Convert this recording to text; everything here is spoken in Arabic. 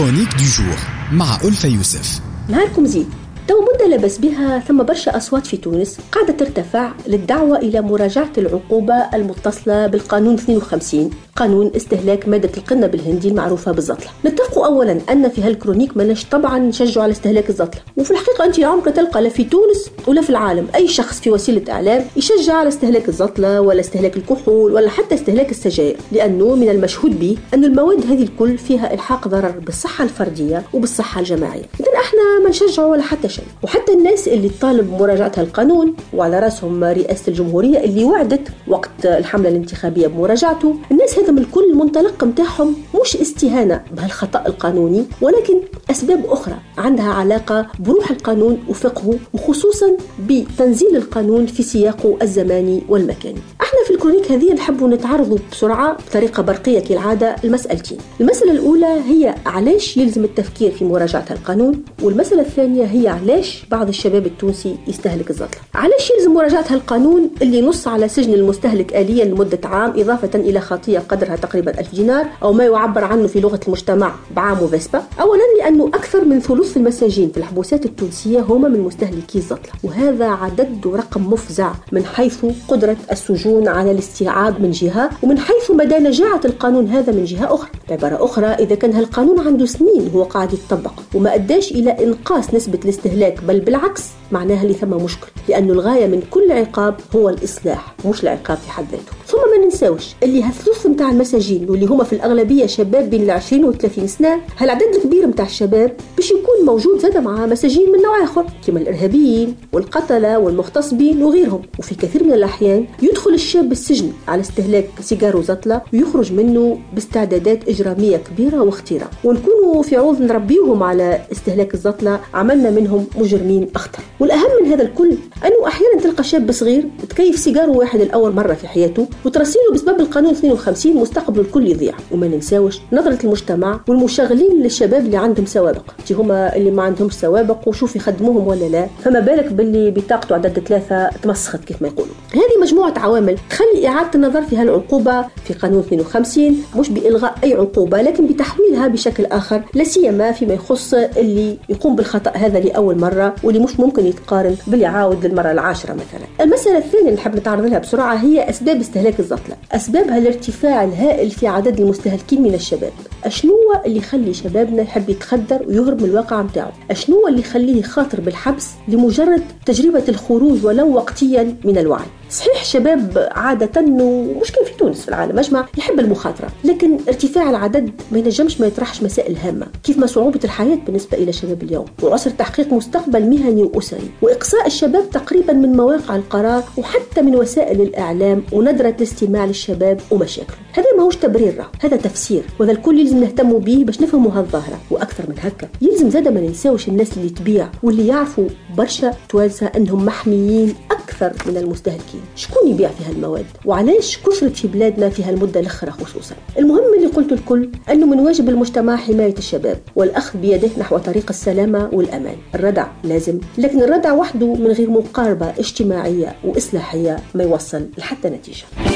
كرونيك دو جور مع ألفة يوسف. نهاركم زين. تو مدة لبس بها ثم برشا أصوات في تونس قاعدة ترتفع للدعوة إلى مراجعة العقوبة المتصلة بالقانون 52 قانون استهلاك مادة القنة بالهندي المعروفة بالزطلة. نتفقوا أولا أن في هالكرونيك مناش طبعا نشجع على استهلاك الزطلة، وفي الحقيقة أنت عمرك تلقى لا في تونس ولا في العالم أي شخص في وسيلة إعلام يشجع على استهلاك الزطلة ولا استهلاك الكحول ولا حتى استهلاك السجائر، لأنه من المشهود به أن المواد هذه الكل فيها إلحاق ضرر بالصحة الفردية وبالصحة الجماعية. إذن احنا ما نشجع ولا حتى شيء. وحتى الناس اللي تطالب بمراجعة هالقانون وعلى رأسهم رئاسة الجمهورية اللي وعدت وقت الحملة الانتخابية بمراجعته، الناس هذا من الكل المنطلق متاعهم مش استهانة بهالخطأ القانوني، ولكن أسباب أخرى عندها علاقة بروح القانون وفقهه، وخصوصا بتنزيل القانون في سياقه الزماني والمكاني. احنا في الكرونيك هذه نحب نتعرضوا بسرعة بطريقة برقية كالعادة المسألتين. المسألة الأولى هي علاش يلزم التفكير في مراجعة القانون، والمسألة الثانية هي علاش بعض الشباب التونسي يستهلك الزطلة. علاش يلزم مراجعة هالقانون اللي نص على سجن المستهلك آليا لمدة عام إضافة إلى خطية قدرها تقريبا 1000 دينار أو ما يعبر عنه في لغة المجتمع بعام وفيسبا؟ أولا لأنه أكثر من ثلث المساجين في الحبوسات التونسية هم من مستهلكي الزطلة، وهذا عدد ورقم مفزع من حيث قدرة السجون على الاستيعاب من جهة، ومن حيث مدى نجاعة القانون هذا من جهة أخرى. بعبارة أخرى، إذا كان هالقانون عنده سنين هو قاعد يتطبق وما أداش إلى إنقاص نسبة الاستهلاك، بل بالعكس معناها اللي ثم مشكل، لأنه الغاية من كل عقاب هو الإصلاح مش العقاب في حد ذاته. ثم ما ننساوش اللي هالثلث متاع المساجين واللي هما في الأغلبية شباب بين 20 و30 سنة، هالعدد الكبير متاع الشباب باش يكون موجود زاد مع مساجين من نوع آخر كما الإرهابيين والقتلة والمغتصبين وغيرهم. وفي كثير من الأحيان يدخل الشاب السجن على استهلاك سيجار وزطلة ويخرج منه باستعدادات إجرامية كبيرة واختيرة، ونكونوا في عوض نربيوهم على استهلاك الزطلة عملنا منهم مجرمين أخطر. والأهم من هذا الكل أنه أحيانا تلقى شاب صغير تكيف سيجاره واحد الأول مرة في حياته وترسيله بسبب القانون 52 مستقبله الكل يضيع. وما ننساوش نظرة المجتمع والمشغلين للشباب اللي عندهم سوابق، هما اللي ما عندهمش سوابق وشوف يخدموهم ولا لا، فما بالك باللي بطاقته عدد 3 تمسخت كيف ما يقولوا. هذه مجموعة عوامل تخلي إعادة النظر في هالعقوبة في قانون 52 مش بإلغاء أي عقوبة، لكن بتحويلها بشكل آخر، لا سيما فيما يخص اللي يقوم بالخطأ هذا لأول مرة واللي مش ممكن يتقارن باللي عاود للمرة العاشرة مثلا. المسألة الثانية اللي نحب نتعرض لها بسرعة هي أسباب استهلاك الزطلة. أسبابها الارتفاع الهائل في عدد المستهلكين من الشباب. أشنو اللي يخلي شبابنا يحب يتخدر ويهرب من الواقع متاعه؟ أشنو اللي يخليه يخاطر بالحبس لمجرد تجربة الخروج ولو وقتيا من الوعي؟ صحيح شباب عادة ومش كان في تونس في العالم أجمع يحب المخاطرة، لكن ارتفاع العدد ما ينجمش ما يطرحش مسائل هامة كيف ما صعوبة الحياة بالنسبة إلى شباب اليوم، وعسر تحقيق مستقبل مهني وأسري، وإقصاء الشباب تقريبا من مواقع القرار وحتى من وسائل الإعلام وندرة الاستماع للشباب ومشاكله. هذا ما هوش تبرير، هذا تفسير، وهذا الكل يلزم نهتموا به باش نفهموا هالظاهرة. وأكثر من هكا يلزم زادة ما ننساوش الناس اللي تبيع واللي يعرفوا برشا توانسة أنهم محميين أكثر من المستهلكين. شكون يبيع في هالمواد وعلاش كثرت في بلادنا في هالمدة الأخرى خصوصا؟ المهم اللي قلت الكل أنه من واجب المجتمع حماية الشباب والأخذ بيده نحو طريق السلامة والأمان. الردع لازم، لكن الردع وحده من غير مقاربة اجتماعية وإصلاحية ما يوصل لحتى نتيجة.